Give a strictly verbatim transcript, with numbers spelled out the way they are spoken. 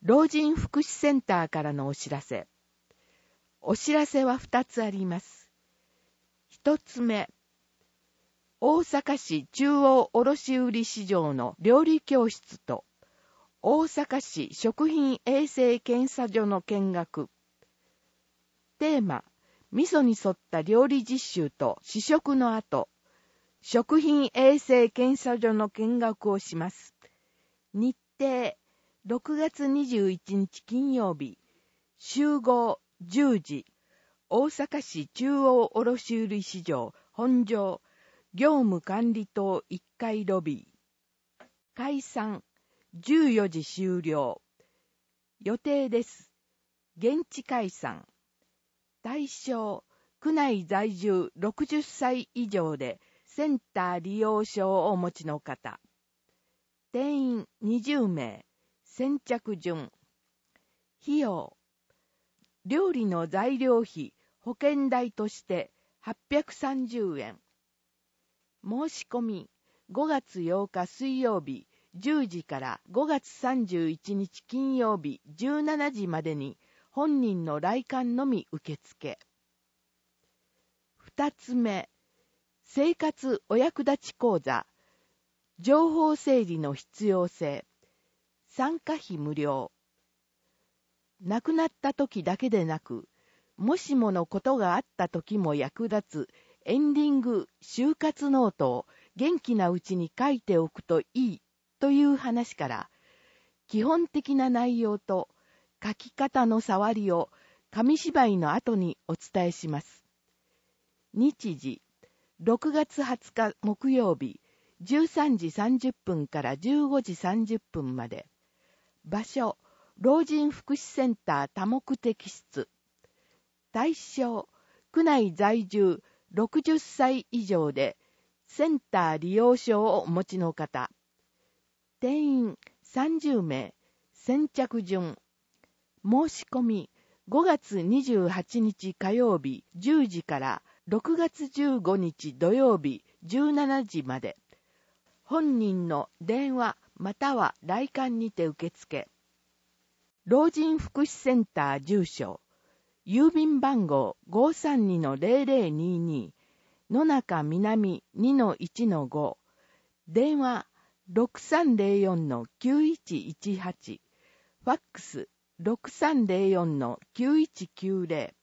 老人福祉センターからのお知らせ。お知らせはふたつあります。ひとつめ、大阪市中央卸売市場の料理教室と大阪市食品衛生検査所の見学。テーマ、味噌に沿った料理実習と試食の後、食品衛生検査所の見学をします。日程、ろくがつにじゅういちにち金曜日、集合じゅうじ、大阪市中央卸売市場本場業務管理棟いっかいロビー。解散、じゅうよじ終了。予定です。現地解散。対象、区内在住ろくじゅっさい以上でセンター利用証をお持ちの方。定員にじゅうめい。先着順。費用。料理の材料費、保険代としてはっぴゃくさんじゅうえん。申し込み、ごがつようか水曜日じゅうじからごがつさんじゅういちにち金曜日じゅうしちじまでに本人の来館のみ受付。二つ目、生活お役立ち講座、情報整理の必要性。参加費無料。亡くなった時だけでなく、もしものことがあった時も役立つエンディング就活ノートを元気なうちに書いておくといいという話から、基本的な内容と書き方の触りを紙芝居の後にお伝えします。日時、ろくがつはつか木曜日、じゅうさんじさんじゅっぷんからじゅうごじさんじゅっぷんまで。場所、老人福祉センター多目的室。対象、区内在住ろくじゅっさい以上でセンター利用証をお持ちの方。定員さんじゅうめい。先着順。申し込み、ごがつにじゅうはちにち火曜日じゅうじからろくがつじゅうごにち土曜日じゅうしちじまで。本人の電話または来館にて受付。老人福祉センター住所、郵便番号 ごーさんにのゼロゼロにーにー、野中南 にのいちのご、電話 ろくさんゼロよんのきゅういちいちはち、ファックス ろくさんゼロよんのきゅういちきゅうゼロ。